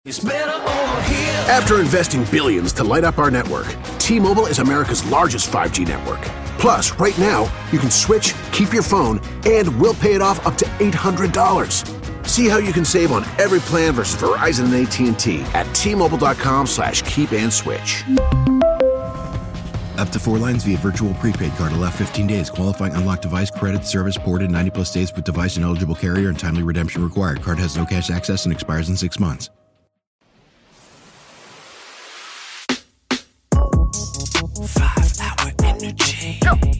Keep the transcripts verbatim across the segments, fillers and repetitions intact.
It's better over here. After investing billions to light up our network, T-Mobile is America's largest five G network. Plus, right now, you can switch, keep your phone, and we'll pay it off up to eight hundred dollars. See how you can save on every plan versus Verizon and A T and T at T-Mobile.com slash keep and switch. Up to four lines via virtual prepaid card. Allow fifteen days. Qualifying unlocked device credit service ported ninety plus days with device and eligible carrier and timely redemption required. Card has no cash access and expires in six months. Five hour energy.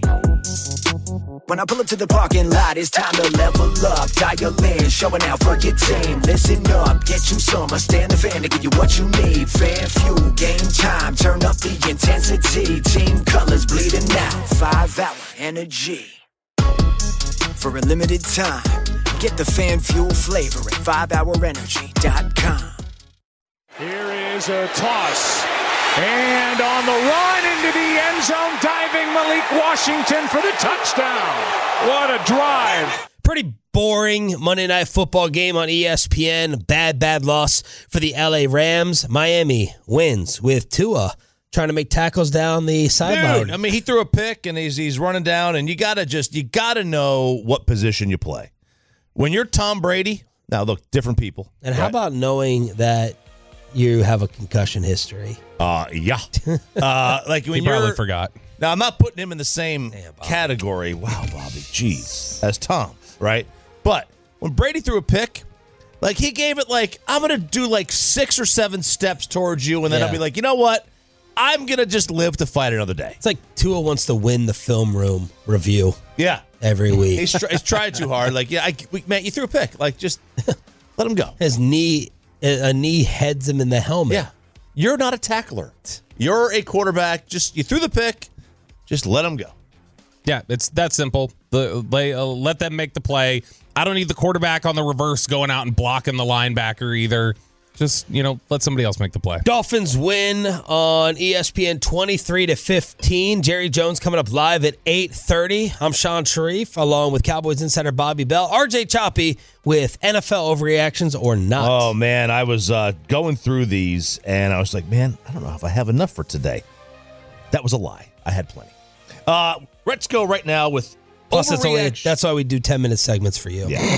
When I pull up to the parking lot, it's time to level up. Dial in, showing out for your team. Listen up, get you some. I stand the fan to give you what you need. Fan fuel, game time. Turn up the intensity. Team colors bleeding out. Five hour energy. For a limited time, get the fan fuel flavor at five hour energy dot com. Here is a toss. And on the run into the end zone, diving Malik Washington for the touchdown. What a drive. Pretty boring Monday Night Football game on E S P N. Bad, bad loss for the L A Rams. Miami wins with Tua trying to make tackles down the sideline. Dude, I mean, he threw a pick, and he's he's running down, and you got to just, you got to know what position you play. When you're Tom Brady, now look, different people. And how right? about knowing that you have a concussion history? Uh, yeah. Uh, like when he you probably forgot. Now, I'm not putting him in the same Damn, category. Wow, Bobby, jeez, as Tom, right? But when Brady threw a pick, like he gave it like, I'm going to do like six or seven steps towards you, and then yeah. I'll be like, you know what? I'm going to just live to fight another day. It's like Tua wants to win the film room review. Yeah. Every week. He's, tr- he's tried too hard. Like, yeah, I, we, man, you threw a pick. Like, just let him go. His knee, a knee heads him in the helmet. Yeah. You're not a tackler. You're a quarterback. Just you threw the pick. Just let them go. Yeah, it's that simple. The they, uh, let them make the play. I don't need the quarterback on the reverse going out and blocking the linebacker either. Just, you know, let somebody else make the play. Dolphins win on E S P N twenty-three to fifteen. Jerry Jones coming up live at eight thirty. I'm Sean Sharif along with Cowboys insider Bobby Bell. R J Choppy with N F L overreactions or not. Oh, man, I was uh, going through these, and I was like, man, I don't know if I have enough for today. That was a lie. I had plenty. Uh, let's go right now with Plus, that's, only, overreaction. that's why we do ten-minute segments for you. Yeah.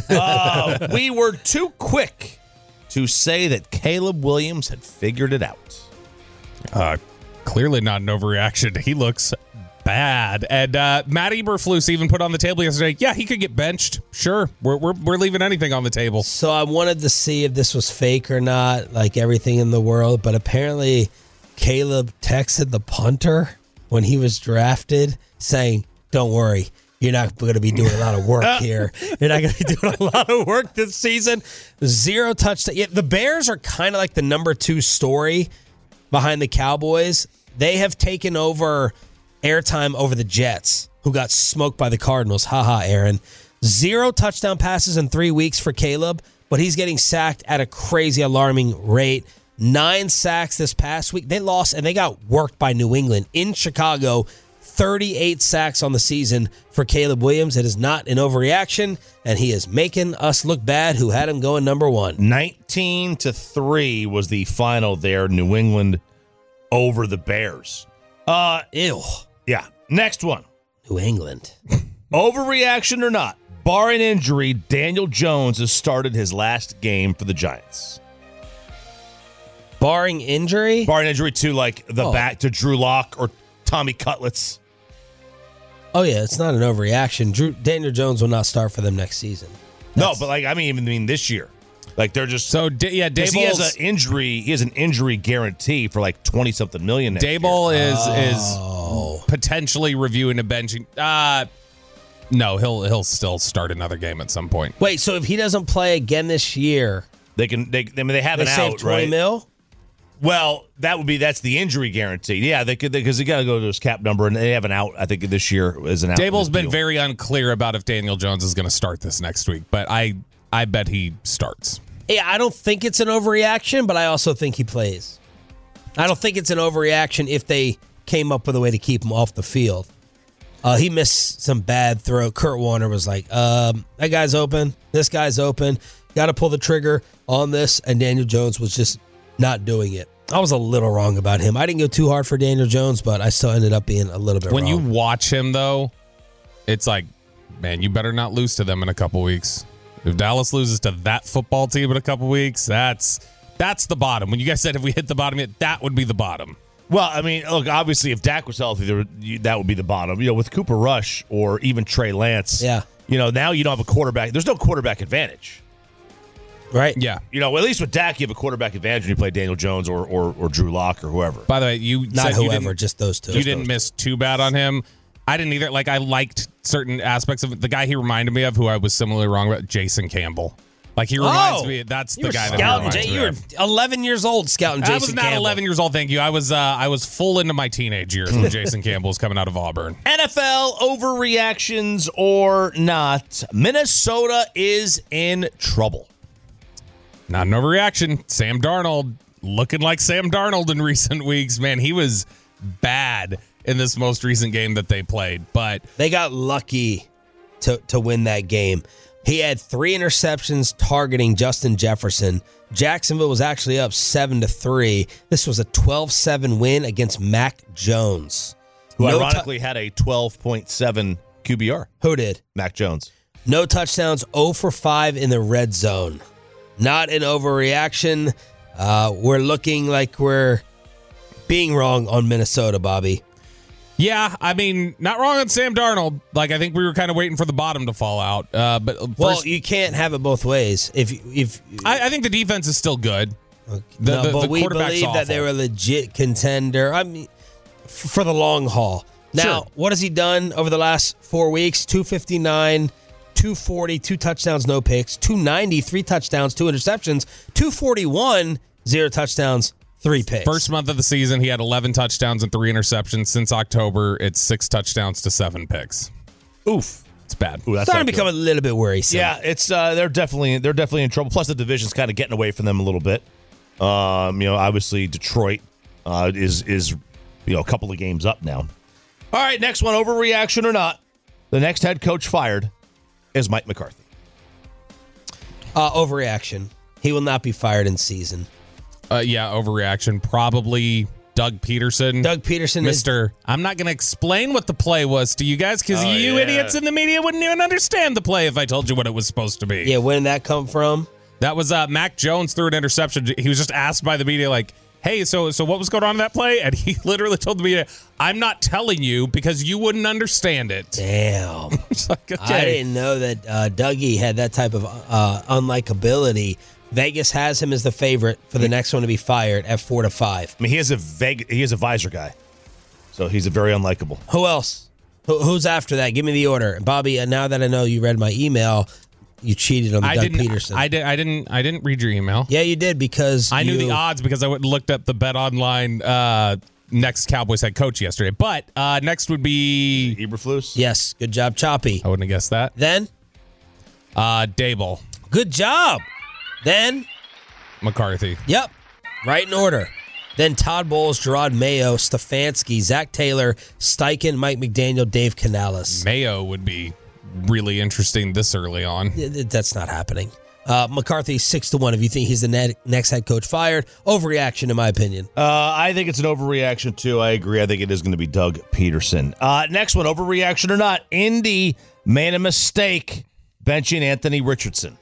uh, we were too quick to say that Caleb Williams had figured it out. Uh, clearly not an overreaction. He looks bad. And uh, Matt Eberflus even put on the table yesterday, yeah, he could get benched. Sure, we're, we're, we're leaving anything on the table. So I wanted to see if this was fake or not, like everything in the world. But apparently Caleb texted the punter when he was drafted saying, don't worry, you're not going to be doing a lot of work here. You're not going to be doing a lot of work this season. Zero touchdown. Yeah, the Bears are kind of like the number two story behind the Cowboys. They have taken over airtime over the Jets, who got smoked by the Cardinals. Haha, Aaron. Zero touchdown passes in three weeks for Caleb, but he's getting sacked at a crazy, alarming rate. Nine sacks this past week. They lost, and they got worked by New England in Chicago. thirty-eight sacks on the season for Caleb Williams. It is not an overreaction, and he is making us look bad who had him going number one. nineteen to three was the final there. New England over the Bears. Uh, Ew. Yeah. Next one. New England. Overreaction or not, barring injury, Daniel Jones has started his last game for the Giants. Barring injury? Barring injury to like the Oh. back to Drew Lock or Tommy Cutlets. Oh, yeah, it's not an overreaction. Drew, Daniel Jones will not start for them next season. No, but like I mean, even mean this year, like they're just So, D- yeah, because he has Daboll's, an injury. He has an injury guarantee for like twenty something million. Next Daboll year. is Oh. is potentially reviewing a benching. Uh, no, he'll he'll still start another game at some point. Wait, so if he doesn't play again this year, They can. They. I mean, they have they an save out, twenty right? mil? Well, that would be that's the injury guarantee. Yeah, they could because they, got to go to his cap number, and they have an out. I think this year is an out. Daboll's been deal. very unclear about if Daniel Jones is going to start this next week, but I I bet he starts. Yeah, I don't think it's an overreaction, but I also think he plays. I don't think it's an overreaction if they came up with a way to keep him off the field. Uh, he missed some bad throw. Kurt Warner was like, um, that guy's open. This guy's open. Got to pull the trigger on this. And Daniel Jones was just not doing it. I was a little wrong about him. I didn't go too hard for Daniel Jones, but I still ended up being a little bit when wrong. When you watch him, though, it's like, man, you better not lose to them in a couple weeks. If Dallas loses to that football team in a couple weeks, that's that's the bottom. When you guys said if we hit the bottom, that would be the bottom. Well, I mean, look, obviously, if Dak was healthy, there, you, that would be the bottom. You know, with Cooper Rush or even Trey Lance, yeah. you know, now you don't have a quarterback. There's no quarterback advantage. Right? Yeah. You know, at least with Dak, you have a quarterback advantage when you play Daniel Jones or or, or Drew Lock or whoever. By the way, you Not said whoever, you just those two. You didn't miss too bad on him. I didn't either. Like, I liked certain aspects of it. The guy he reminded me of, who I was similarly wrong about, Jason Campbell. Like, he reminds oh, me, that's you the were guy that he scouting reminds J- me You were of. eleven years old scouting Jason I was not Campbell. eleven years old, thank you. I was uh, I was full into my teenage years when Jason Campbell was coming out of Auburn. N F L overreactions or not, Minnesota is in trouble. Not an overreaction. Sam Darnold looking like Sam Darnold in recent weeks. Man, he was bad in this most recent game that they played. But they got lucky to, to win that game. He had three interceptions targeting Justin Jefferson. Jacksonville was actually up seven to three. This was a twelve seven win against Mac Jones, who no ironically tu- had a twelve point seven Q B R. Who did? Mac Jones. No touchdowns, zero for five in the red zone. Not an overreaction. Uh, we're looking like we're being wrong on Minnesota, Bobby. Yeah, I mean, not wrong on Sam Darnold. Like, I think we were kind of waiting for the bottom to fall out. Uh, but first, well, you can't have it both ways. If if I, I think the defense is still good. The, no, the, but the we believe awful. that they're a legit contender. I mean, f- for the long haul. Now, Sure. what has he done over the last four weeks? two fifty-nine, two forty, two touchdowns, no picks. two ninety, three touchdowns, two interceptions. two forty-one, zero touchdowns, three picks. First month of the season, he had eleven touchdowns and three interceptions. Since October, it's six touchdowns to seven picks. Oof. It's bad. Ooh, that's starting not to become good. a little bit worrisome. Yeah, it's uh, they're definitely they're definitely in trouble. Plus, the division's kind of getting away from them a little bit. Um, you know, obviously Detroit uh, is is you know a couple of games up now. All right, next one, overreaction or not? The next head coach fired is Mike McCarthy. Uh, overreaction. He will not be fired in season. Uh, yeah, overreaction. Probably Doug Peterson. Doug Peterson is Mister I'm not going to explain what the play was to you guys because Oh, you yeah. idiots in the media wouldn't even understand the play if I told you what it was supposed to be. Yeah, where did that come from? That was uh, Mac Jones threw an interception. He was just asked by the media, like, hey, so so what was going on in that play? And he literally told the media, I'm not telling you because you wouldn't understand it. Damn. It's like, okay. I didn't know that uh, Dougie had that type of uh, unlikability. Vegas has him as the favorite for the next one to be fired at four to five. I mean, he is a vague, he is a visor guy, so he's a very unlikable. Who else? Who, who's after that? Give me the order, Bobby. Uh, now that I know you read my email, you cheated on the I Doug didn't. Peterson. I did. I didn't. I didn't read your email. yeah, you did because I knew you- the odds because I went and looked up the Bet Online uh, next Cowboys head coach yesterday. But uh, next would be Eberflus. Yes, good job, Choppy. I wouldn't have guessed that. Then, Uh, Dable, good job. Then, McCarthy. yep, right in order. Then Todd Bowles, Gerard Mayo, Stefanski, Zach Taylor, Steichen, Mike McDaniel, Dave Canales. Mayo would be really interesting this early on. That's not happening. Uh, McCarthy six to one. If you think he's the ne- next head coach fired, overreaction in my opinion. Uh, I think it's an overreaction too. I agree. I think it is going to be Doug Peterson. Uh, next one, overreaction or not? Indy made a mistake benching Anthony Richardson.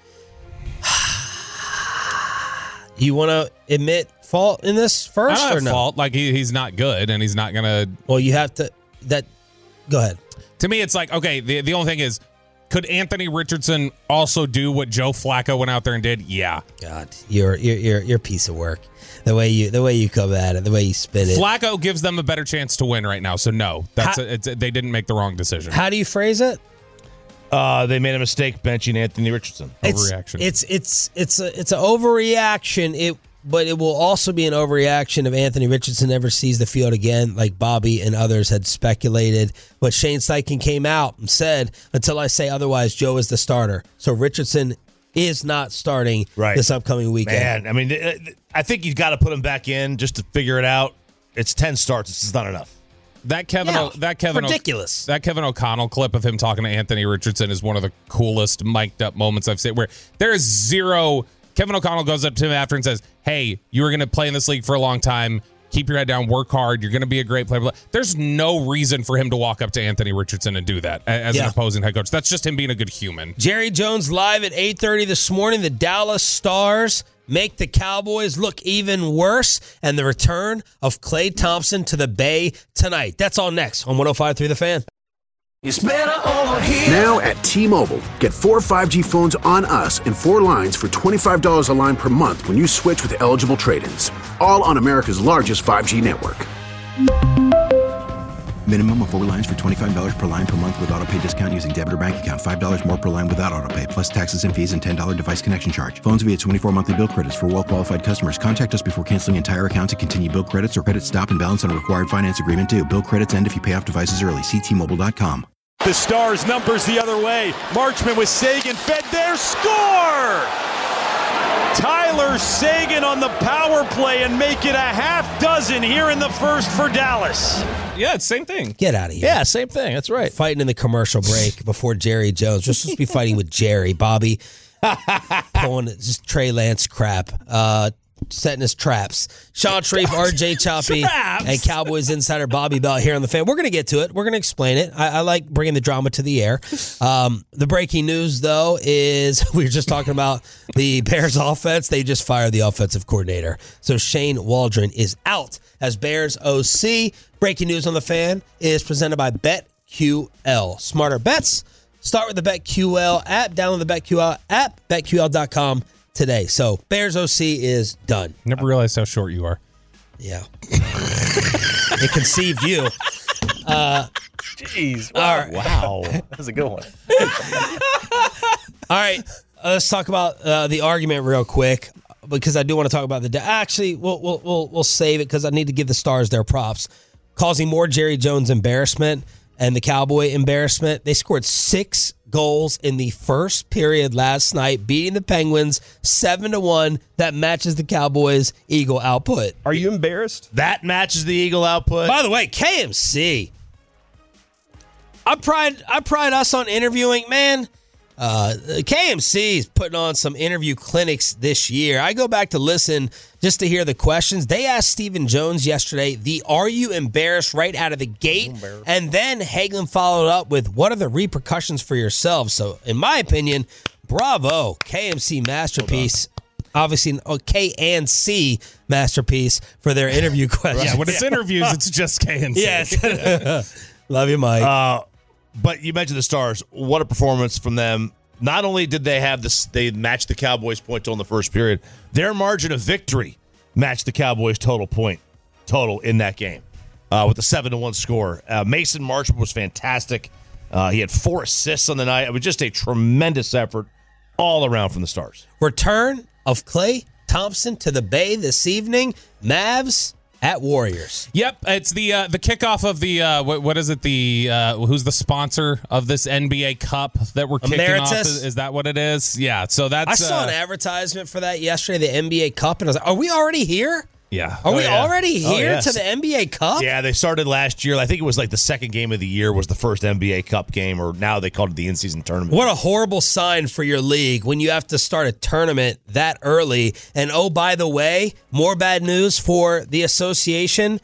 You want to admit fault in this I first don't or have no? fault. Like he, he's not good, and he's not gonna. Well, you have to. That. Go ahead. To me, it's like okay. The the only thing is, could Anthony Richardson also do what Joe Flacco went out there and did? Yeah. God, you're you're you're you're a piece of work. The way you the way you come at it, the way you spin it. Flacco gives them a better chance to win right now. So no, that's How- a, it's a, they didn't make the wrong decision. How do you phrase it? Uh, they made a mistake benching Anthony Richardson. It's, Overreaction. It's it's it's a it's an overreaction. It but it will also be an overreaction if Anthony Richardson never sees the field again, like Bobby and others had speculated. But Shane Steichen came out and said, "Until I say otherwise, Joe is the starter." So Richardson is not starting Right. this upcoming weekend. Man, I mean, uh, I think you've got to put him back in just to figure it out. It's ten starts. This is not enough. That Kevin, Yeah, o, that Kevin, ridiculous. O, that Kevin O'Connell clip of him talking to Anthony Richardson is one of the coolest mic'd up moments I've seen. Where there is zero. Kevin O'Connell goes up to him after and says, "Hey, you were going to play in this league for a long time. Keep your head down, work hard. You're going to be a great player." There's no reason for him to walk up to Anthony Richardson and do that as Yeah. an opposing head coach. That's just him being a good human. Jerry Jones live at eight thirty this morning. The Dallas Stars make the Cowboys look even worse, and the return of Klay Thompson to the Bay tonight. That's all next on one oh five point three The Fan. It's better over here. Now at T-Mobile, get four five G phones on us and four lines for twenty-five dollars a line per month when you switch with eligible trade-ins. All on America's largest five G network. Minimum of four lines for twenty-five dollars per line per month with auto pay discount using debit or bank account. five dollars more per line without auto pay, plus taxes and fees and ten dollars device connection charge. Phones via twenty-four monthly bill credits for well-qualified customers. Contact us before canceling entire account to continue bill credits or credit stop and balance on a required finance agreement due. Bill credits end if you pay off devices early. See T Mobile dot com. The Stars numbers the other way. Marchman with Sagan fed there. Score! Tyler Sagan on the power play and make it a half dozen here in the first for Dallas. Yeah, it's same thing. Get out of here. Yeah, same thing. That's right. Fighting in the commercial break before Jerry Jones. We're supposed to be fighting with Jerry. Bobby pulling just Trey Lance crap. Uh, setting his traps. Sean Sharif, R J Choppy, Traps. and Cowboys insider Bobby Bell here on The Fan. We're going to get to it. We're going to explain it. I, I like bringing the drama to the air. Um, the breaking news, though, is we were just talking about the Bears offense. They just fired the offensive coordinator. So Shane Waldron is out as Bears O C. Breaking news on The Fan is presented by BetQL. Smarter bets. Start with the BetQL app. Download the BetQL app, bet Q L dot com. Today. So Bears O C is done. Never realized how short you are. Yeah. It conceived you. Uh, Jeez. All right. Wow. That was a good one. all right. Let's talk about uh, the argument real quick because I do want to talk about the. Actually, we'll we'll we'll, we'll save it because I need to give the Stars their props, causing more Jerry Jones embarrassment and the Cowboy embarrassment. They scored six goals in the first period last night, beating the Penguins seven to one. That matches the Cowboys' Eagle output. Are you embarrassed? That matches the Eagle output. By the way, K M C. I pride I pride us on interviewing, man. Uh, K M C is putting on some interview clinics this year. I go back to listen just to hear the questions. They asked Stephen Jones yesterday the "Are you embarrassed?" right out of the gate, and then Hagelin followed up with "What are the repercussions for yourselves?" So, in my opinion, bravo, K M C masterpiece. Obviously, oh, K and C masterpiece for their interview questions. Yeah, when it's interviews, it's just K and C. Yes. Love you, Mike. Uh, but you mentioned the Stars. What a performance from them. Not only did they have this, they matched the Cowboys' point total in the first period, their margin of victory matched the Cowboys' total point total in that game uh, with a seven to one score. Uh, Mason Marchman was fantastic. Uh, he had four assists on the night. It was just a tremendous effort all around from the Stars. Return of Klay Thompson to the Bay this evening. Mavs at Warriors. Yep, it's the uh, the kickoff of the uh, what, what is it? The uh, who's the sponsor of this N B A Cup that we're kicking Emeritus? off? Is, is that what it is? Yeah. So that's I saw uh, an advertisement for that yesterday, the N B A Cup, and I was like, "Are we already here? yeah. Are we yeah. already Oh, here yes. to the N B A Cup?" Yeah, they started last year. I think it was like the second game of the year was the first N B A Cup game, or now they called it the in-season tournament. What a horrible sign for your league when you have to start a tournament that early. And oh, by the way, more bad news for the association.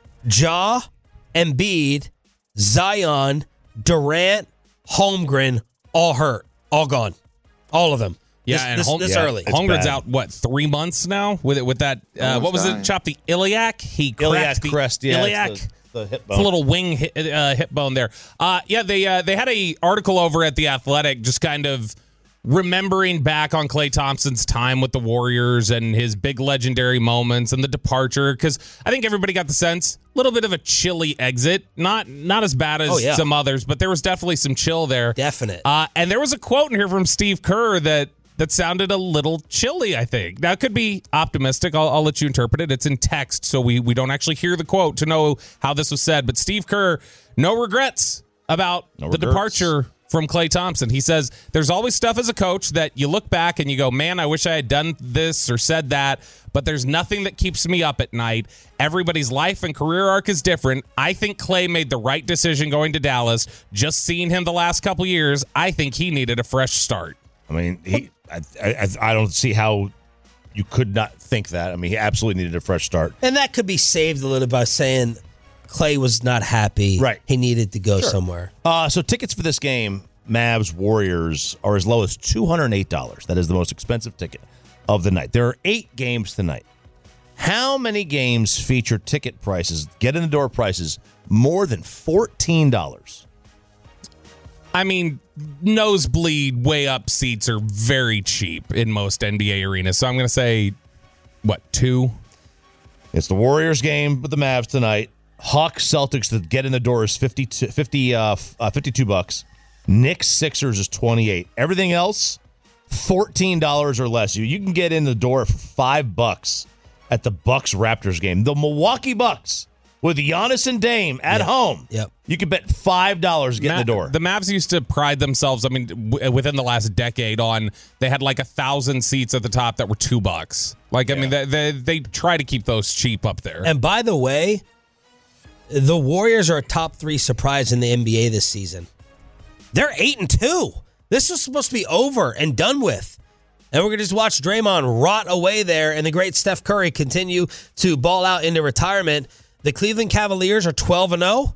Ja, Embiid, Zion, Durant, Holmgren, all hurt, all gone, all of them. Yeah, this, and this, Holm- this yeah, early. it's Holmgren's bad. out, what, three months now with it with that, uh, what was it, chopped the iliac? He Iliac cracked the crest, yeah. iliac. It's the, the hip It's bone. a little wing hip, uh, hip bone there. Uh, yeah, they uh, they had a article over at The Athletic just kind of remembering back on Klay Thompson's time with the Warriors and his big legendary moments and the departure, because I think everybody got the sense a little bit of a chilly exit, not not as bad as Oh, yeah. some others, but there was definitely some chill there. Definite. Uh, and there was a quote in here from Steve Kerr that that sounded a little chilly, I think. Now, it could be optimistic. I'll, I'll let you interpret it. It's in text, so we, we don't actually hear the quote to know how this was said. But Steve Kerr, no regrets about No the regrets. departure from Klay Thompson. He says, there's always stuff as a coach that you look back and you go, man, I wish I had done this or said that, but there's nothing that keeps me up at night. Everybody's life and career arc is different. I think Klay made the right decision going to Dallas. Just seeing him the last couple years, I think he needed a fresh start. I mean, he. I, I, I don't see how you could not think that. I mean, he absolutely needed a fresh start. And that could be saved a little by saying Klay was not happy. Right. He needed to go Sure. somewhere. Uh, so tickets for this game, Mavs Warriors, are as low as two hundred eight dollars. That is the most expensive ticket of the night. There are eight games tonight. How many games feature ticket prices, get in the door prices, more than fourteen dollars? I mean, nosebleed, way up seats are very cheap in most N B A arenas. So I'm going to say, what, two? It's the Warriors game with the Mavs tonight. Hawks Celtics, the get in the door is fifty-two, fifty, uh, uh, fifty-two bucks. Knicks Sixers is twenty-eight. Everything else, fourteen dollars or less. You you can get in the door for five bucks at the Bucks Raptors game. The Milwaukee Bucks with Giannis and Dame at Yep. home. Yep. You can bet five dollars to get Ma- in the door. The Mavs used to pride themselves, I mean, w- within the last decade on, they had like a thousand seats at the top that were two bucks. Like, I mean, they, they, they try to keep those cheap up there. And by the way, the Warriors are a top three surprise in the N B A this season. They're eight and two. This was supposed to be over and done with. And we're going to just watch Draymond rot away there and the great Steph Curry continue to ball out into retirement. The Cleveland Cavaliers are twelve and oh.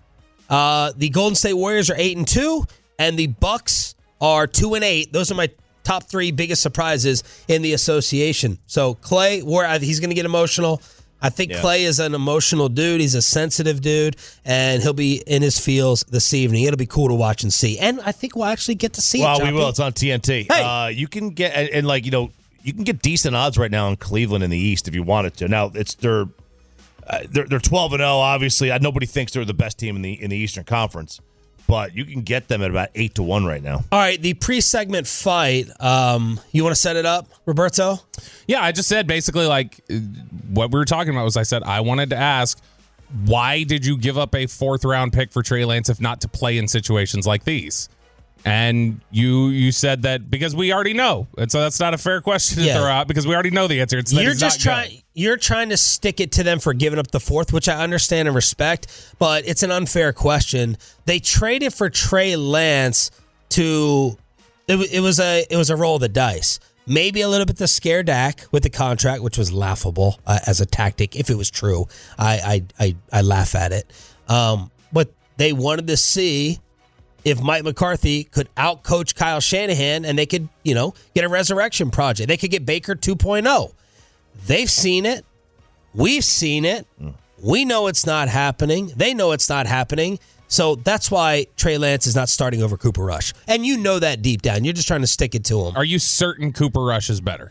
Uh, the Golden State Warriors are eight and two. And the Bucks are two and eight. Those are my top three biggest surprises in the association. So Klay, where he's going to get emotional. I think Yeah. Klay is an emotional dude. He's a sensitive dude, and he'll be in his feels this evening. It'll be cool to watch and see. And I think we'll actually get to see well, it, we Joppy. will. It's on T N T. Hey. Uh, you can get, and, and like, you know, you can get decent odds right now in Cleveland in the East if you wanted to. Now, it's they're uh, they're, they're twelve and oh, obviously. Uh, Nobody thinks they're the best team in the in the Eastern Conference, but you can get them at about eight to one right now. All right, the pre-segment fight. Um, you want to set it up, Roberto? Yeah, I just said basically like uh, what we were talking about was I said I wanted to ask, why did you give up a fourth round pick for Trey Lance if not to play in situations like these? And you you said that because we already know. And so that's not a fair question to Yeah. throw out because we already know the answer. It's that You're he's just not good. trying. You're trying to stick it to them for giving up the fourth, which I understand and respect, but it's an unfair question. They traded for Trey Lance to. It, wa- it was a it was a roll of the dice. Maybe a little bit to scare Dak with the contract, which was laughable uh, as a tactic. If it was true, I I I, I laugh at it. Um, but they wanted to see if Mike McCarthy could outcoach Kyle Shanahan and they could, you know, get a resurrection project. They could get Baker two point oh. They've seen it. We've seen it. We know it's not happening. They know it's not happening. So that's why Trey Lance is not starting over Cooper Rush. And you know that deep down. You're just trying to stick it to him. Are you certain Cooper Rush is better?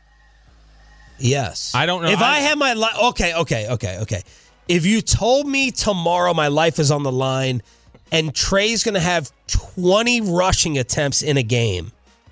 Yes. I don't know. If I, I- had my life. Okay, okay, okay, okay. If you told me tomorrow my life is on the line and Trey's going to have twenty rushing attempts in a game,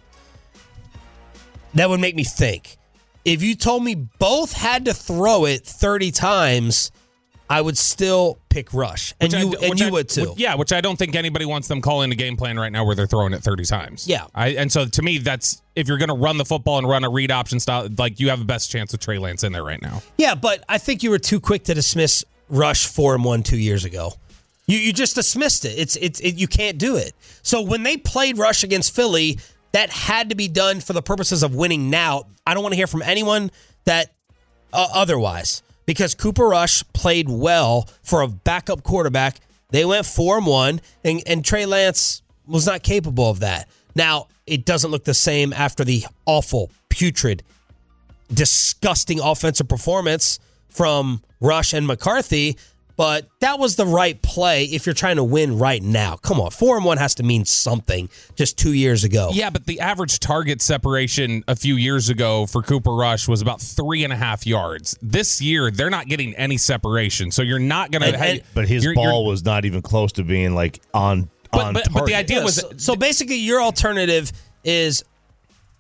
that would make me think. If you told me both had to throw it thirty times, I would still pick Rush. And Which you I- and which you I- would too. which- yeah, which I don't think anybody wants them calling a game plan right now where they're throwing it thirty times. Yeah. I, and so to me, that's if you're going to run the football and run a read option style, like you have the best chance with Trey Lance in there right now. Yeah, but I think you were too quick to dismiss Rush four and one two years ago. You you just dismissed it. It's it's it, you can't do it. So when they played Rush against Philly, that had to be done for the purposes of winning now. I don't want to hear from anyone that uh, otherwise, because Cooper Rush played well for a backup quarterback. They went four and one, and, and Trey Lance was not capable of that. Now, it doesn't look the same after the awful, putrid, disgusting offensive performance from Rush and McCarthy, but that was the right play if you're trying to win right now. Come on, four and one has to mean something just two years ago. Yeah, but the average target separation a few years ago for Cooper Rush was about three and a half yards. This year, they're not getting any separation, so you're not going to. But his ball was not even close to being like on But- on but- but the target. idea Yeah, was- so, so basically your alternative is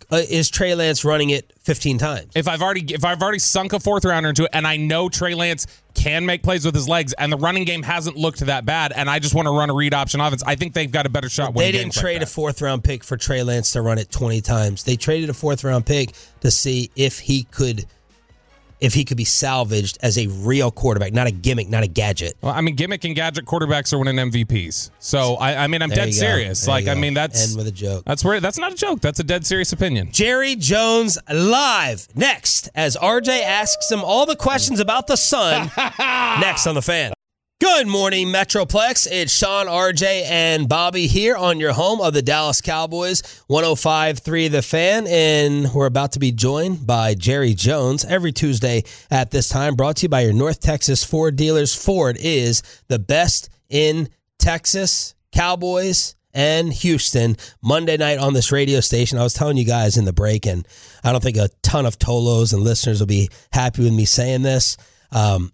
uh, is Trey Lance running it fifteen times? If I've already if I've already sunk a fourth rounder into it, and I know Trey Lance can make plays with his legs, and the running game hasn't looked that bad, and I just want to run a read option offense, I think they've got a better shot. They didn't trade like a fourth round pick for Trey Lance to run it twenty times. They traded a fourth round pick to see if he could. If he could be salvaged as a real quarterback, not a gimmick, not a gadget. Well, I mean, gimmick and gadget quarterbacks are winning M V Ps. So, I, I mean, I'm There dead you go. serious. There Like, you I go. mean, that's End with a joke. That's where that's not a joke. That's a dead serious opinion. Jerry Jones live next as R J asks him all the questions about the Sun. Next on The Fan. Good morning, Metroplex. It's Sean, R J, and Bobby here on your home of the Dallas Cowboys, one oh five point three The Fan, and we're about to be joined by Jerry Jones every Tuesday at this time, brought to you by your North Texas Ford dealers. Ford is the best in Texas, Cowboys, and Houston. Monday night on this radio station, I was telling you guys in the break, and I don't think a ton of Tolos and listeners will be happy with me saying this. Um,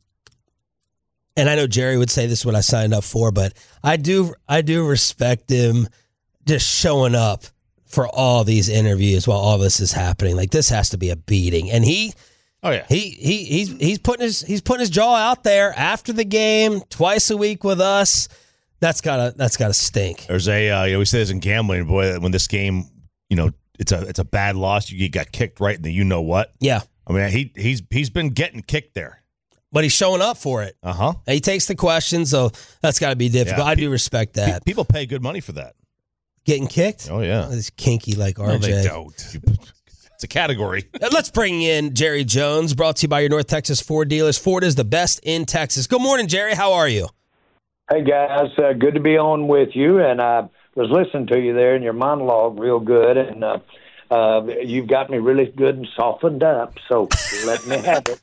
And I know Jerry would say this is what I signed up for, but I do I do respect him just showing up for all these interviews while all this is happening. Like, this has to be a beating. And he Oh yeah. he he he's he's putting his he's putting his jaw out there after the game, twice a week with us. That's gotta that's gotta stink. There's a uh, you always say this in gambling, boy, when this game, you know, it's a it's a bad loss, you got kicked right in the you know what. Yeah. I mean, he he's he's been getting kicked there. But he's showing up for it. Uh-huh. He takes the questions, so that's got to be difficult. Yeah, I pe- do respect that. People pay good money for that. Getting kicked? Oh, yeah. It's kinky like R J. No, they don't. It's a category. Let's bring in Jerry Jones, brought to you by your North Texas Ford dealers. Ford is the best in Texas. Good morning, Jerry. How are you? Hey, guys. Uh, good to be on with you. And I was listening to you there in your monologue real good. And uh, uh, you've got me really good and softened up. So let me have it.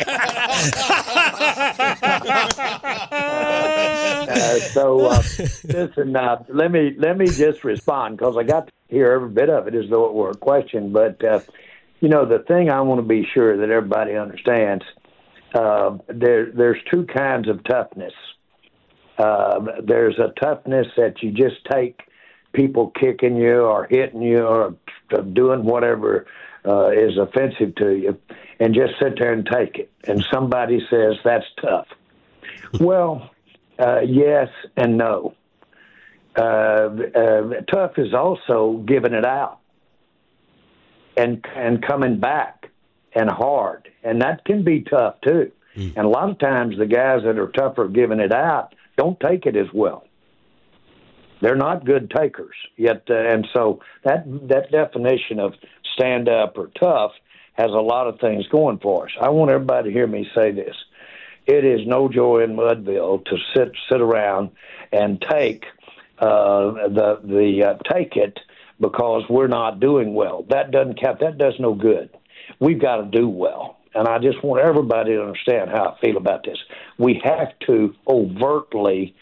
uh, so uh, listen, uh, let me let me just respond because I got to hear every bit of it as though it were a question. But, uh, you know, the thing I want to be sure that everybody understands, uh, there, there's two kinds of toughness. Uh, there's a toughness that you just take people kicking you or hitting you or doing whatever uh, is offensive to you and just sit there and take it. And somebody says that's tough. Well, uh, yes and no. Uh, uh, tough is also giving it out and and coming back and hard. And that can be tough too. Mm. And a lot of times the guys that are tougher giving it out don't take it as well. They're not good takers yet, uh, and so that that definition of stand up or tough has a lot of things going for us. I want everybody to hear me say this: it is no joy in Mudville to sit sit around and take uh, the the uh, take it because we're not doing well. That doesn't count. That does no good. We've got to do well. And I just want everybody to understand how I feel about this. We have to overtly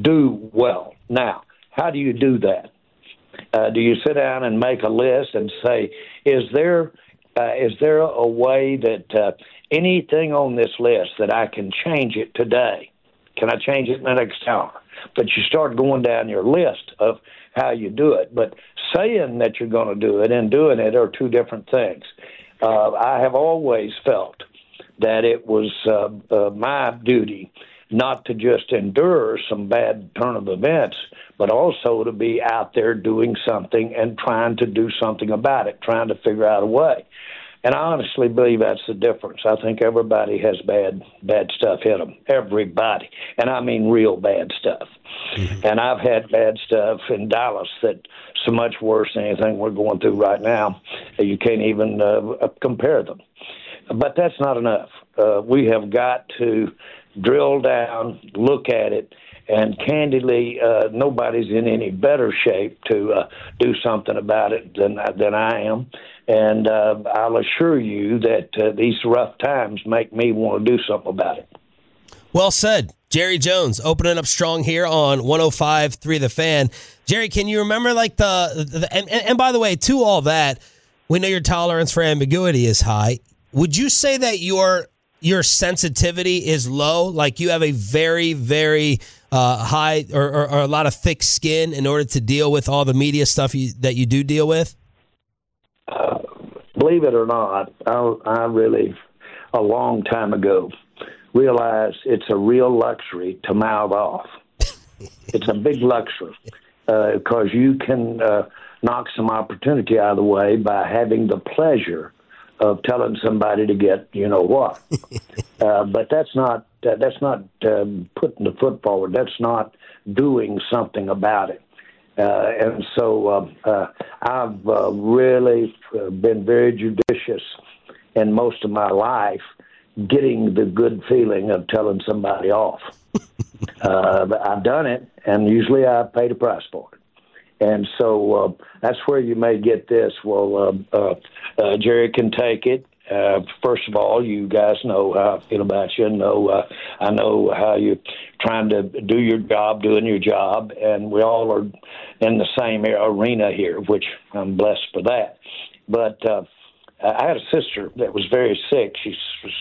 do well. Now, how do you do that? Uh, do you sit down and make a list and say, is there uh, is there a way that uh, anything on this list that I can change it today? Can I change it in the next hour? But you start going down your list of how you do it. But saying that you're going to do it and doing it are two different things. Uh, I have always felt that it was uh, uh, my duty not to just endure some bad turn of events, but also to be out there doing something and trying to do something about it, trying to figure out a way. And I honestly believe that's the difference. I think everybody has bad bad stuff in them, everybody. And I mean real bad stuff. Mm-hmm. And I've had bad stuff in Dallas that so much worse than anything we're going through right now. You can't even uh, compare them. But that's not enough. Uh, we have got to drill down, look at it, and candidly, uh, nobody's in any better shape to uh, do something about it than than I am. And uh, I'll assure you that uh, these rough times make me want to do something about it. Well said. Jerry Jones opening up strong here on one oh five point three The Fan. Jerry, can you remember like the, the and, and, and by the way, to all that, we know your tolerance for ambiguity is high. Would you say that your your sensitivity is low? Like you have a very, very uh, high or, or, or a lot of thick skin in order to deal with all the media stuff you, that you do deal with? uh, believe it or not, I, I really, a long time ago, realized it's a real luxury to mouth off. It's a big luxury because uh, you can uh, knock some opportunity out of the way by having the pleasure of telling somebody to get, you know what. uh, but that's not uh, that's not um, putting the foot forward. That's not doing something about it. Uh, and so uh, uh, I've uh, really uh, been very judicious in most of my life getting the good feeling of telling somebody off. uh, but I've done it, and usually I pay the price for it. And so uh, that's where you may get this. Well, uh, uh, uh, Jerry can take it. Uh, first of all, you guys know how I feel about you. Know, uh, I know how you're trying to do your job, doing your job, and we all are in the same arena here, which I'm blessed for that. But uh, I had a sister that was very sick. She's,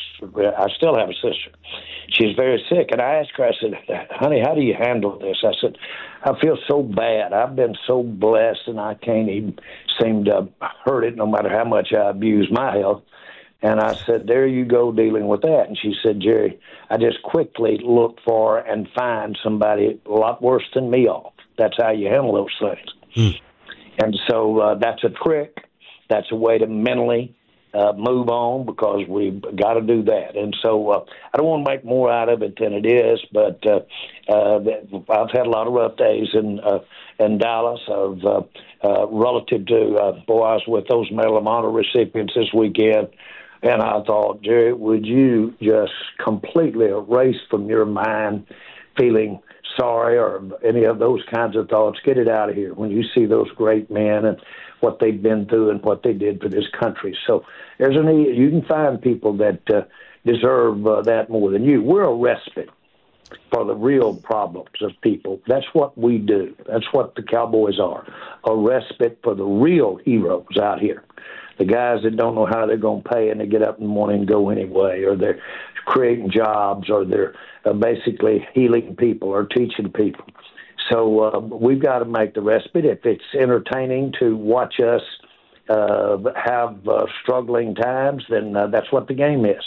I still have a sister. She's very sick, and I asked her, I said, honey, how do you handle this? I said, I feel so bad. I've been so blessed, and I can't even seem to hurt it no matter how much I abuse my health. And I said, there you go dealing with that. And she said, Jerry, I just quickly look for and find somebody a lot worse than me off. That's how you handle those things. Mm. And so uh, that's a trick. That's a way to mentally uh, move on because we've got to do that. And so uh, I don't want to make more out of it than it is, but uh, uh, I've had a lot of rough days in, uh, in Dallas of uh, uh, relative to, uh, boy, I was with those Medal of Honor recipients this weekend. And I thought, Jerry, would you just completely erase from your mind feeling sorry or any of those kinds of thoughts? Get it out of here when you see those great men and what they've been through and what they did for this country. So there's a need. You can find people that uh, deserve uh, that more than you. We're a respite for the real problems of people. That's what we do. That's what the Cowboys are, a respite for the real heroes out here. The guys that don't know how they're going to pay and they get up in the morning and go anyway, or they're creating jobs, or they're uh, basically healing people or teaching people. So uh, we've got to make the respite. If it's entertaining to watch us uh, have uh, struggling times, then uh, that's what the game is.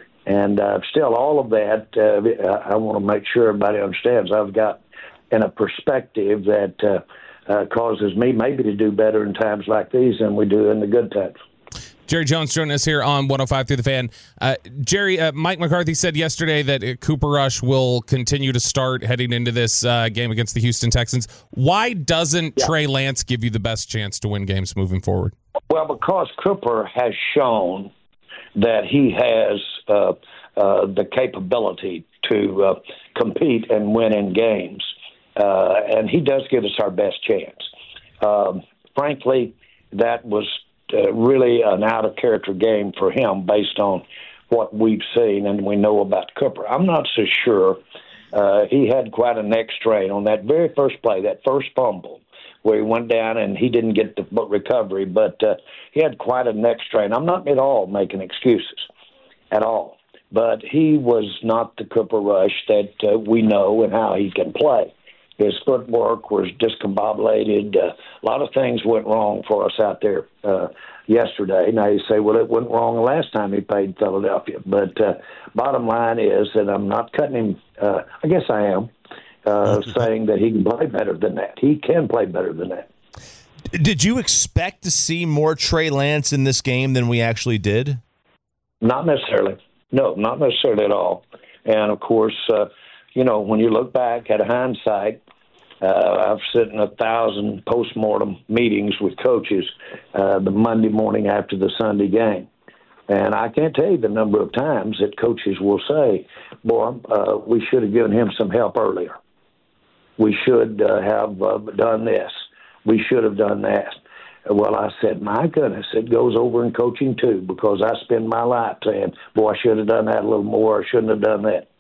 And uh, still, all of that, uh, I want to make sure everybody understands. I've got in a perspective that uh, Uh, causes me maybe to do better in times like these than we do in the good times. Jerry Jones joining us here on one oh five Through the Fan. Uh, Jerry, uh, Mike McCarthy said yesterday that uh, Cooper Rush will continue to start heading into this uh, game against the Houston Texans. Why doesn't yeah. Trey Lance give you the best chance to win games moving forward? Well, because Cooper has shown that he has uh, uh, the capability to uh, compete and win in games. Uh, and he does give us our best chance. Um, frankly, that was uh, really an out-of-character game for him based on what we've seen and we know about Cooper. I'm not so sure. Uh, he had quite a neck strain on that very first play, that first fumble, where he went down and he didn't get the recovery, but uh, he had quite a neck strain. I'm not at all making excuses, at all. But he was not the Cooper Rush that uh, we know and how he can play. His footwork was discombobulated. Uh, a lot of things went wrong for us out there uh, yesterday. Now you say, well, it went wrong the last time he played Philadelphia. But uh, bottom line is that I'm not cutting him, uh, I guess I am, uh, saying that he can play better than that. He can play better than that. Did you expect to see more Trey Lance in this game than we actually did? Not necessarily. No, not necessarily at all. And, of course, uh, you know, when you look back at hindsight, uh, I've sat in a thousand postmortem meetings with coaches uh, the Monday morning after the Sunday game. And I can't tell you the number of times that coaches will say, boy, uh, we should have given him some help earlier. We should uh, have uh, done this. We should have done that. Well, I said, my goodness, it goes over in coaching too, because I spend my life saying, boy, I should have done that a little more. I shouldn't have done that.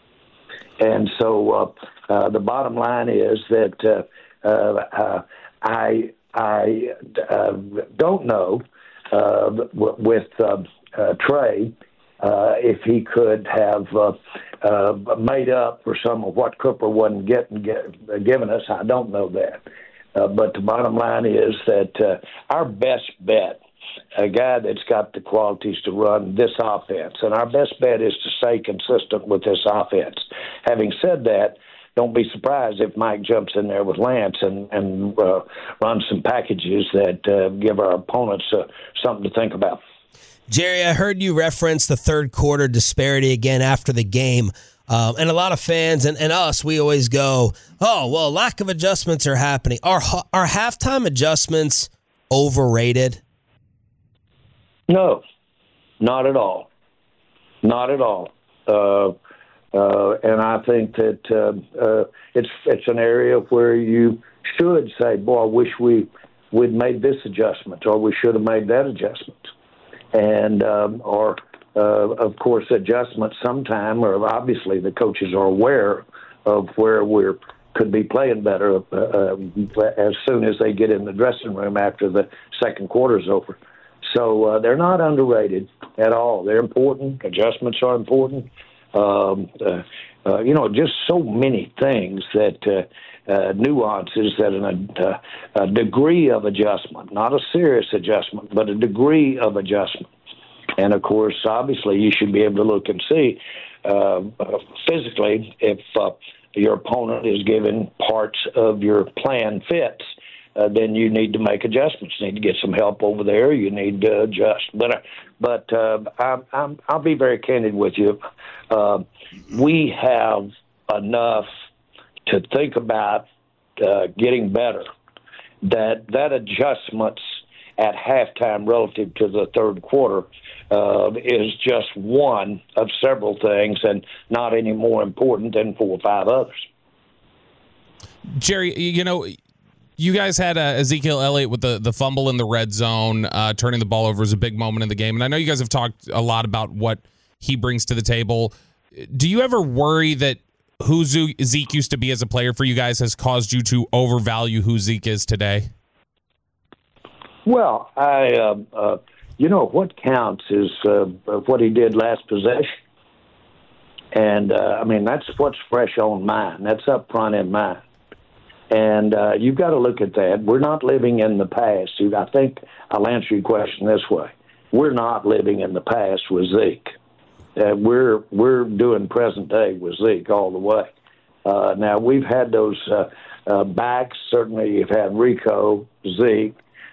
And so uh, uh, the bottom line is that uh, uh, uh, I I uh, don't know uh, with uh, uh, Trey uh, if he could have uh, uh, made up for some of what Cooper wasn't getting get, giving us. I don't know that. Uh, but the bottom line is that uh, our best bet a guy that's got the qualities to run this offense. And our best bet is to stay consistent with this offense. Having said that, don't be surprised if Mike jumps in there with Lance and, and uh, runs some packages that uh, give our opponents uh, something to think about. Jerry, I heard you reference the third quarter disparity again after the game. Um, and a lot of fans and, and us, we always go, oh, well, lack of adjustments are happening. Are, are halftime adjustments overrated? No, not at all. Not at all. Uh, uh, and I think that uh, uh, it's it's an area where you should say, boy, I wish we, we'd made this adjustment, or we should have made that adjustment. And um, or, uh, of course, adjustments sometime, or obviously the coaches are aware of where we're could be playing better uh, uh, as soon as they get in the dressing room after the second quarter's over. So uh, they're not underrated at all. They're important. Adjustments are important. Um, uh, uh, you know, just so many things that uh, uh, nuances that an, uh, a degree of adjustment, not a serious adjustment, but a degree of adjustment. And, of course, obviously you should be able to look and see uh, uh, physically if uh, your opponent is given parts of your plan fits. Uh, then you need to make adjustments. You need to get some help over there. You need to adjust. But, uh, but uh, I'm, I'm, I'll be very candid with you. Uh, we have enough to think about uh, getting better. That that adjustments at halftime relative to the third quarter uh, is just one of several things, and not any more important than four or five others. Jerry, you know, you guys had uh, Ezekiel Elliott with the, the fumble in the red zone, uh, turning the ball over was a big moment in the game. And I know you guys have talked a lot about what he brings to the table. Do you ever worry that who Zeke used to be as a player for you guys has caused you to overvalue who Zeke is today? Well, I, uh, uh, you know, what counts is uh, what he did last possession. And, uh, I mean, that's what's fresh on mind. That's up front in mind. And uh, you've got to look at that. We're not living in the past. I think I'll answer your question this way. We're not living in the past with Zeke. Uh, we're we're doing present day with Zeke all the way. Uh, now, we've had those uh, uh, backs. Certainly, you've had Rico, Zeke,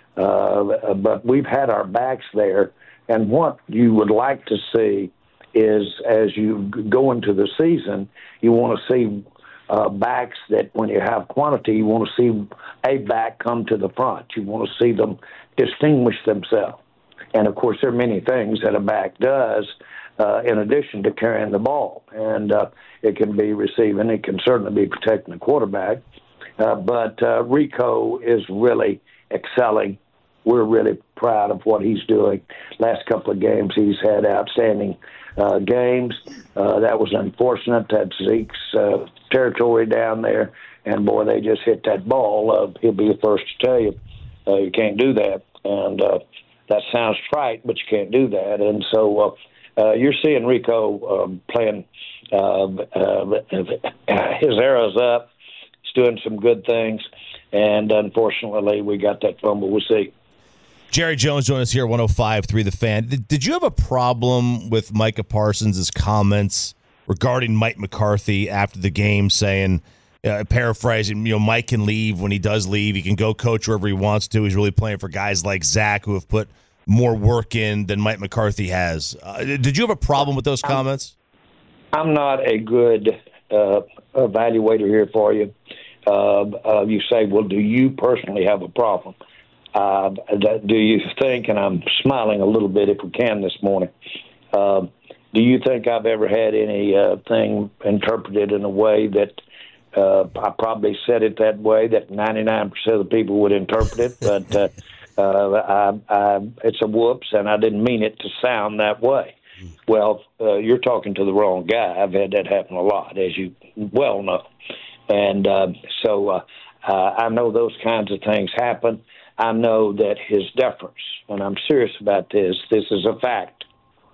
uh, but we've had our backs there. And what you would like to see is, as you go into the season, you want to see uh, backs that when you have quantity, you want to see a back come to the front. You want to see them distinguish themselves. And, of course, there are many things that a back does uh, in addition to carrying the ball. And uh, it can be receiving. It can certainly be protecting the quarterback. Uh, but uh, Rico is really excelling. We're really proud of what he's doing. Last couple of games, he's had outstanding uh, games. Uh, that was unfortunate. That's Zeke's uh, territory down there. And, boy, they just hit that ball. Uh, he'll be the first to tell you uh, you can't do that. And uh, that sounds trite, but you can't do that. And so uh, uh, you're seeing Rico um, playing uh, uh, his arrow's up. He's doing some good things. And, unfortunately, we got that fumble with Zeke. Jerry Jones joined us here at one oh five point three The Fan. Did, did you have a problem with Micah Parsons' comments regarding Mike McCarthy after the game saying, uh, paraphrasing, you know, Mike can leave when he does leave. He can go coach wherever he wants to. He's really playing for guys like Zach who have put more work in than Mike McCarthy has. Uh, did you have a problem with those comments? I'm not a good uh, evaluator here for you. Uh, uh, you say, well, do you personally have a problem? Uh, do you think, and I'm smiling a little bit if we can this morning, uh, do you think I've ever had anything uh, interpreted in a way that uh, I probably said it that way, that ninety-nine percent of the people would interpret it, but uh, uh, I, I, it's a whoops, and I didn't mean it to sound that way. Well, uh, you're talking to the wrong guy. I've had that happen a lot, as you well know. And uh, so uh, uh, I know those kinds of things happen. I know that his deference, and I'm serious about this, this is a fact.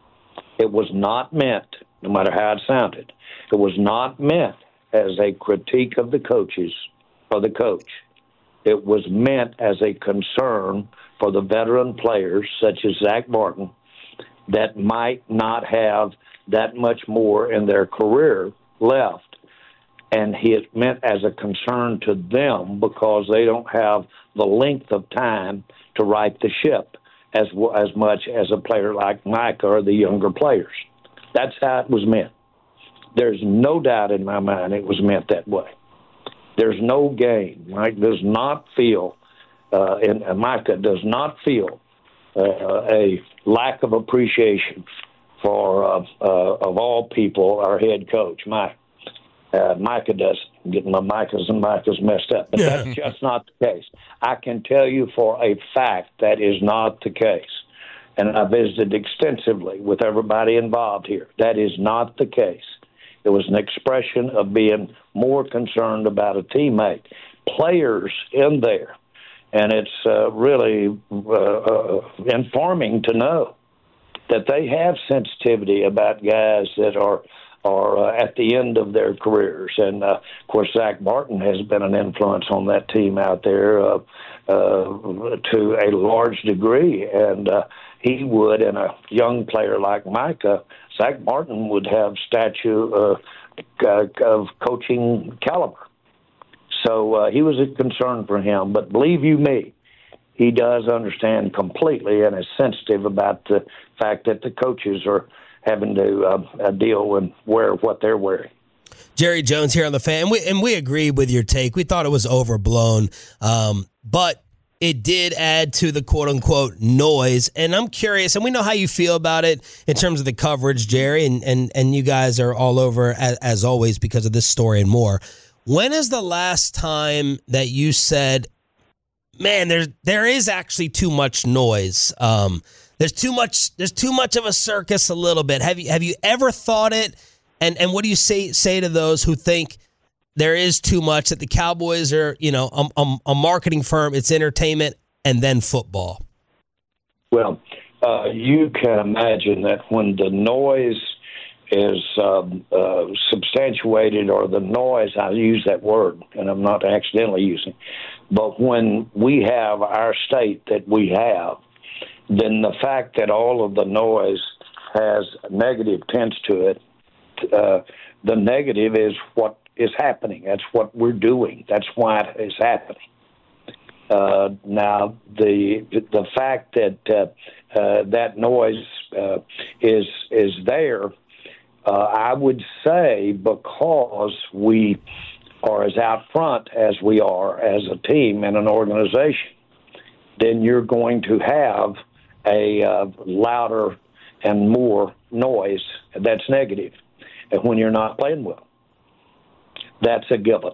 It was not meant, no matter how it sounded, it was not meant as a critique of the coaches or the coach. It was meant as a concern for the veteran players such as Zach Martin that might not have that much more in their career left. And he is meant as a concern to them because they don't have the length of time to right the ship as as much as a player like Micah or the younger players. That's how it was meant. There's no doubt in my mind it was meant that way. There's no game. Mike does not feel, uh, and Micah does not feel uh, a lack of appreciation for, uh, uh, of all people, our head coach, Mike. Uh, Micah does. Getting my Micahs and Micahs messed up. But that's just not the case. I can tell you for a fact that is not the case. And I visited extensively with everybody involved here. That is not the case. It was an expression of being more concerned about a teammate. Players in there. And it's uh, really uh, uh, informing to know that they have sensitivity about guys that are are uh, at the end of their careers. And, uh, of course, Zach Martin has been an influence on that team out there uh, uh, to a large degree. And uh, he would, and a young player like Micah, Zach Martin would have statue uh, of coaching caliber. So uh, he was a concern for him. But believe you me, he does understand completely and is sensitive about the fact that the coaches are having to uh, deal and wear what they're wearing. Jerry Jones here on The Fan, and we, and we agree with your take. We thought it was overblown, um, but it did add to the quote-unquote noise, and I'm curious, and we know how you feel about it in terms of the coverage, Jerry, and, and, and you guys are all over, as, as always, because of this story and more. When is the last time that you said, man, there, there is actually too much noise? Um There's too much. There's too much of a circus. A little bit. Have you have you ever thought it? And and what do you say say to those who think there is too much? That the Cowboys are, you know, a, a, a marketing firm. It's entertainment and then football. Well, uh, you can imagine that when the noise is um, uh, substantiated, or the noise, I use that word, and I'm not accidentally using, but when we have our state that we have, then the fact that all of the noise has negative tints to it, uh, the negative is what is happening. That's what we're doing. That's why it is happening. Uh, now, the the fact that uh, uh, that noise uh, is is there, uh, I would say because we are as out front as we are as a team and an organization, then you're going to have a uh, louder and more noise that's negative. And when you're not playing well, that's a given.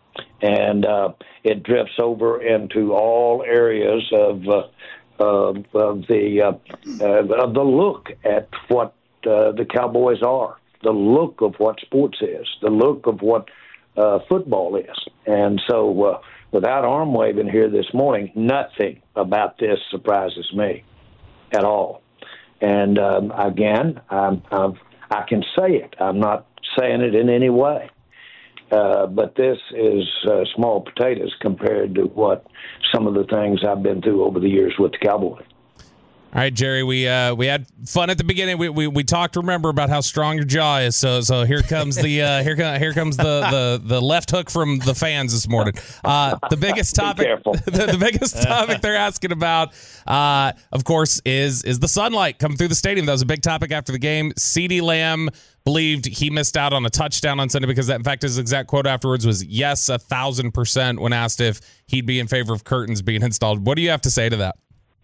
And uh, it drifts over into all areas of, uh, uh, of the uh, uh, of the look at what uh, the Cowboys are, the look of what sports is, the look of what uh, football is. And so uh, without arm waving here this morning, nothing about this surprises me at all. And um, again, I'm, I'm, I can say it. I'm not saying it in any way. Uh, but this is uh, small potatoes compared to what some of the things I've been through over the years with the Cowboys. All right, Jerry, we uh, we had fun at the beginning. We, we we talked, remember, about how strong your jaw is. So so here comes the uh, here comes here comes the, the, the left hook from the fans this morning. Uh, the biggest topic, the, the biggest topic they're asking about, uh, of course, is is the sunlight coming through the stadium. That was a big topic after the game. CeeDee Lamb believed he missed out on a touchdown on Sunday because that, in fact, his exact quote afterwards was yes, a thousand percent when asked if he'd be in favor of curtains being installed. What do you have to say to that?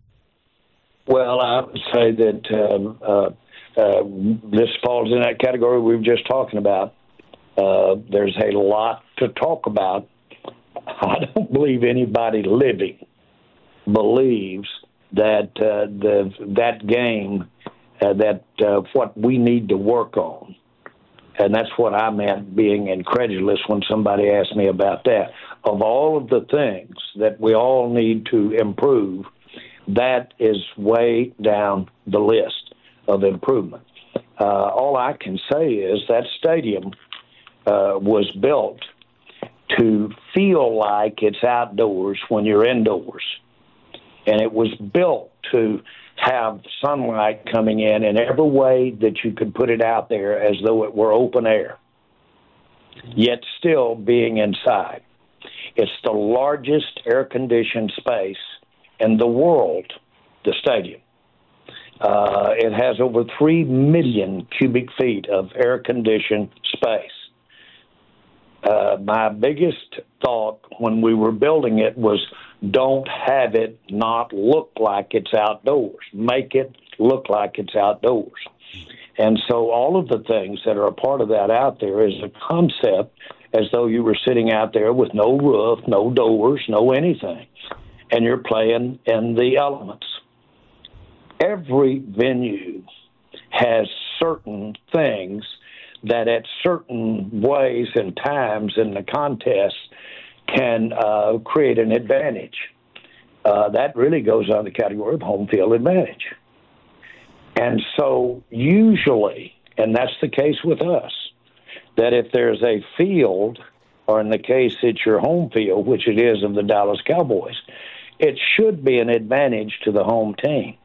Well, I would say that um, uh, uh, this falls in that category we were just talking about. Uh, there's a lot to talk about. I don't believe anybody living believes that uh, the that game, uh, that uh, what we need to work on, and that's what I meant being incredulous when somebody asked me about that. Of all of the things that we all need to improve, that is way down the list of improvement. Uh, all I can say is that stadium uh, was built to feel like it's outdoors when you're indoors. and it was built to have sunlight coming in in every way that you could put it out there as though it were open air, yet still being inside. It's the largest air-conditioned space in the world, the stadium. Uh, it has over three million cubic feet of air-conditioned space. Uh, my biggest thought when we were building it was don't have it not look like it's outdoors. Make it look like it's outdoors. And so all of the things that are a part of that out there is a concept as though you were sitting out there with no roof, no doors, no anything, and you're playing in the elements. Every venue has certain things that at certain ways and times in the contest can uh, create an advantage. Uh, that really goes on the category of home field advantage. And so usually, and that's the case with us, that if there's a field, or in the case it's your home field, which it is of the Dallas Cowboys, it should be an advantage to the home team.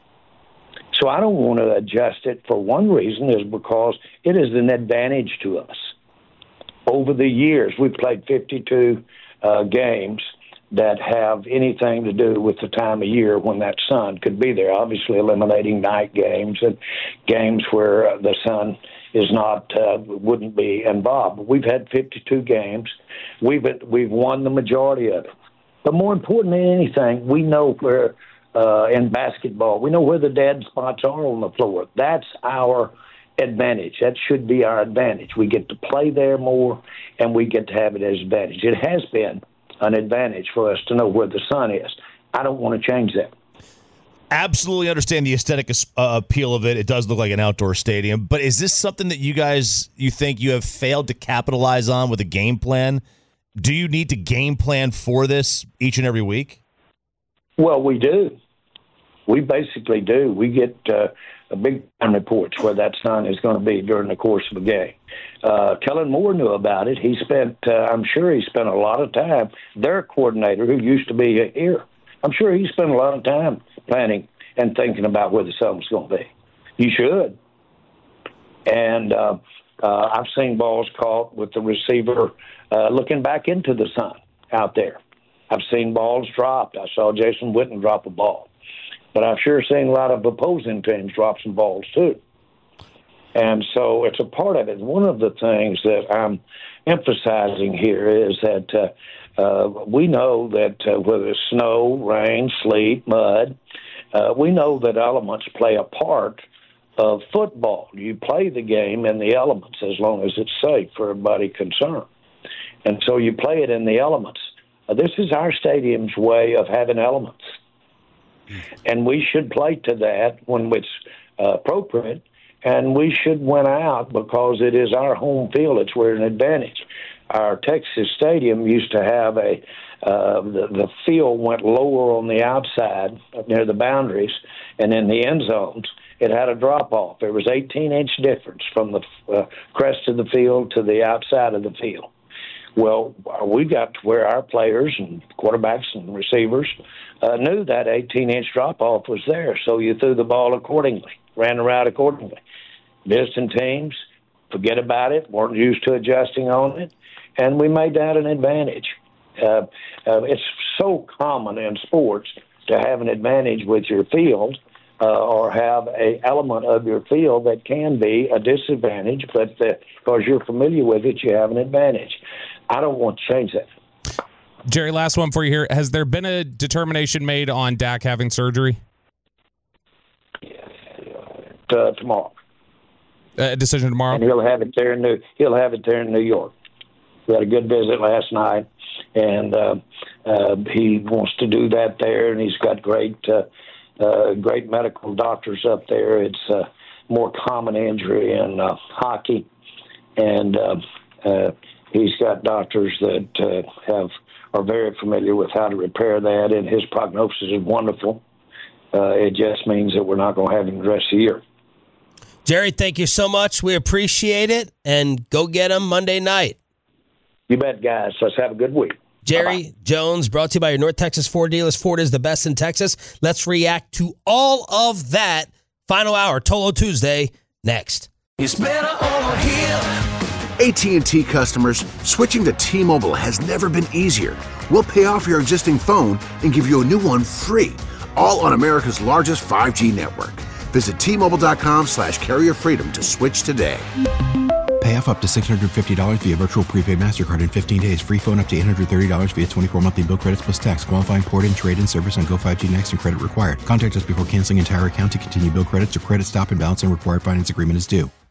So I don't want to adjust it for one reason, is because it is an advantage to us. Over the years, we've played fifty-two uh, games that have anything to do with the time of year when that sun could be there, obviously eliminating night games and games where uh, the sun is not, uh, wouldn't be involved. But we've had fifty-two games. We've, we've won the majority of it. But more important than anything, we know where, uh, in basketball, we know where the dead spots are on the floor. That's our advantage. That should be our advantage. We get to play there more, and we get to have it as an advantage. It has been an advantage for us to know where the sun is. I don't want to change that. Absolutely understand the aesthetic uh, appeal of it. It does look like an outdoor stadium. But is this something that you guys, you think you have failed to capitalize on with a game plan? Do you need to game plan for this each and every week? Well, we do. We basically do. We get uh, a big time reports where that sun is going to be during the course of a game. Uh, Kellen Moore knew about it. He spent, uh, I'm sure he spent a lot of time, their coordinator who used to be here, I'm sure he spent a lot of time planning and thinking about where the sun was going to be. You should. And uh, uh, I've seen balls caught with the receiver uh, looking back into the sun out there. I've seen balls dropped. I saw Jason Witten drop a ball. But I've sure seen a lot of opposing teams drop some balls, too. And so it's a part of it. One of the things that I'm emphasizing here is that uh, uh, we know that uh, whether it's snow, rain, sleet, mud, uh, we know that elements play a part of football. You play the game in the elements as long as it's safe for everybody concerned. And so you play it in the elements. Uh, this is our stadium's way of having elements. And we should play to that when it's uh, appropriate, and we should win out because it is our home field. It's where an advantage. Our Texas Stadium used to have a uh, the, the field went lower on the outside near the boundaries, and in the end zones it had a drop off. There was eighteen inch difference from the uh, crest of the field to the outside of the field. Well, we got to where our players and quarterbacks and receivers uh, knew that eighteen inch drop-off was there, so you threw the ball accordingly, ran the route accordingly. Visiting teams, forget about it, weren't used to adjusting on it, and we made that an advantage. Uh, uh, it's so common in sports to have an advantage with your field uh, or have an element of your field that can be a disadvantage, but uh, because you're familiar with it, you have an advantage. I don't want to change that. Jerry, last one for you here. Has there been a determination made on Dak having surgery? Uh, tomorrow. A decision tomorrow? And he'll have it there in New. He'll have it there in New York. We had a good visit last night, and uh, uh, he wants to do that there. And he's got great, uh, uh, great medical doctors up there. It's a more common injury in uh, hockey, and uh, uh, he's got doctors that uh, have are very familiar with how to repair that, and his prognosis is wonderful. Uh, it just means that we're not going to have him the rest of the year. Jerry, thank you so much. We appreciate it, and go get him Monday night. You bet, guys. Let's have a good week. Jerry Bye-bye. Jones, brought to you by your North Texas Ford dealers. Ford is the best in Texas. Let's react to all of that. Final hour, Tolo Tuesday, next. It's better over here. A T and T customers, switching to T-Mobile has never been easier. We'll pay off your existing phone and give you a new one free, all on America's largest five G network. Visit T-Mobile.com slash carrier freedom to switch today. Pay off up to six hundred fifty dollars via virtual prepaid MasterCard in fifteen days. Free phone up to eight hundred thirty dollars via twenty-four monthly bill credits plus tax. Qualifying port and trade-in service on Go five G Next and credit required. Contact us before canceling entire account to continue bill credits or credit stop and balance and required finance agreement is due.